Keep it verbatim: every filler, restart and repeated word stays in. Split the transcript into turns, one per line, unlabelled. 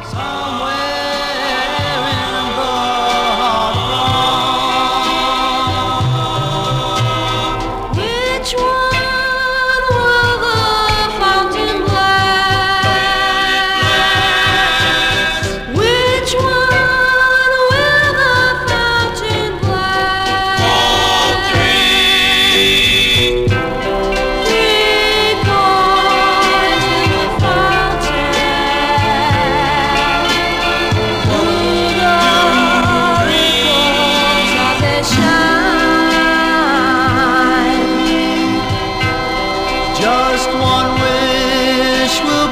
somewhere in Broad Run. Which one will the fountain bless? Which one will the fountain bless?
All three.
Three boys in the fountain. Through the ripples as they shine. Just one wish will